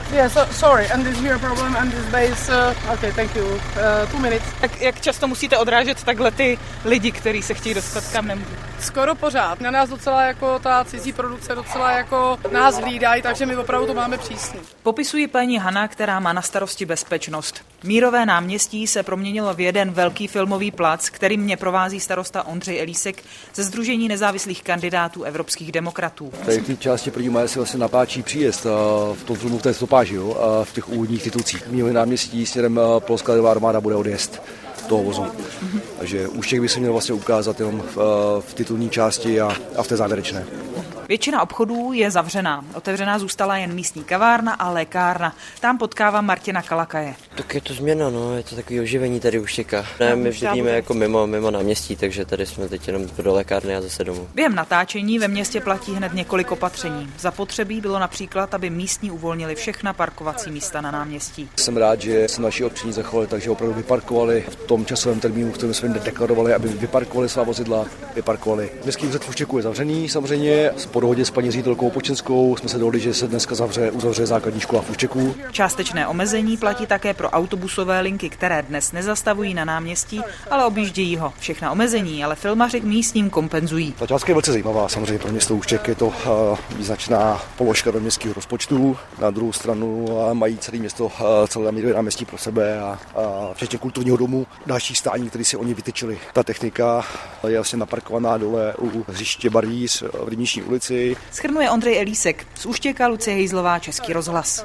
Yes, sorry, and this here problem and this base, okay, thank you, 2 minutes. Jak často musíte odrážet takhle ty lidi, kteří se chtějí dostat kam nemůžou? Skoro pořád. Na nás docela jako ta cizí produkce docela jako nás hlídají, takže my opravdu to máme přísný. Popisuji paní Hana, která má na starosti bezpečnost. Mírové náměstí se proměnilo v jeden velký filmový plac, kterým mě provází starosta Ondřej Elísek ze Sdružení nezávislých kandidátů evropských demokratů. Tady v té části první maje se vlastně napáčí příjezd v tom filmu v té stopáži, jo, v těch úvodních titulcích. Mírové náměstí směrem polská lidová armáda bude odjezd toho vozu. Takže Úštěk by se měl vlastně ukázat jenom v titulní části a v té závěrečné. Většina obchodů je zavřená. Otevřená zůstala jen místní kavárna a lékárna. Tam potkávám Martina Kalakaje. Tak je to změna, no, je to takový oživení tady Úštěka. Ne, my bydlíme jako mimo náměstí, takže tady jsme teď jenom do lékárny a zase domů. Během natáčení ve městě platí hned několik opatření. Zapotřebí bylo například, aby místní uvolnili všechna parkovací místa na náměstí. Jsem rád, že se naši občané zachovali, takže opravdu vyparkovali v tom časovém termínu, kterým jsme deklarovali, aby vyparkovali svá vozidla, vyparkovali. Městský úřad v Úštěku je zavřený samozřejmě. Po dohodě s paní ředitelkou Počenskou jsme se dohodli, že se dneska uzavře základní škola v Úštěku. Částečné omezení platí také pro autobusové linky, které dnes nezastavují na náměstí, ale objíždějí ho. Všechna omezení ale filmaři místním kompenzují. Ta částka je velice zajímavá, samozřejmě pro město Úštěk je to význačná položka do městského rozpočtu. Na druhou stranu mají celé město celé mírové náměstí pro sebe a včetně kulturního domu, další stání, který si oni vytyčili. Ta technika je vlastně naparkovaná dole u hřiště Barvíř v Rybniční ulici. Shrnuje Ondřej Elísek. Z Úštěka Lucie Hejzlová, Český rozhlas.